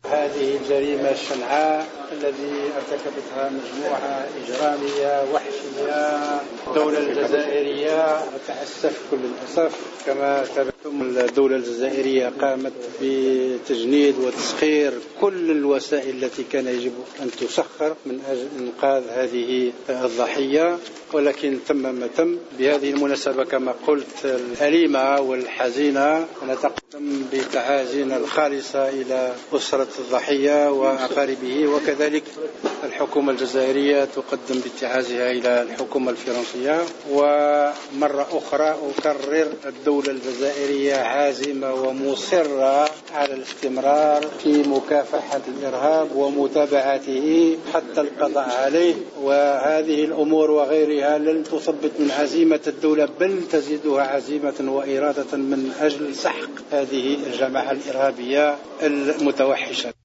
هذه الجريمة الشنعاء التي ارتكبتها مجموعة إجرامية وحشية. الدولة الجزائرية أتأسف كل الأسف كما تبعتم الدولة الجزائرية قامت بتجنيد وتسخير كل الوسائل التي كان يجب أن تسخر من أجل إنقاذ هذه الضحية، ولكن تم ما تم. بهذه المناسبة كما قلت الأليمة والحزينة نتقدم بتعازينا الخالصة إلى أسرة الضحية وأقاربه، وكذلك الحكومة الجزائرية تقدم بتعازيها إلى الحكومة الفرنسية. ومرة أخرى أكرر الدولة الجزائرية عازمة ومصرة على الاستمرار في مكافحة الإرهاب ومتابعته حتى القضاء عليه، وهذه الأمور وغيرها لن تثبت من عزيمة الدولة بل تزيدها عزيمة وإرادة من أجل سحق هذه الجماعة الإرهابية المتوحشة.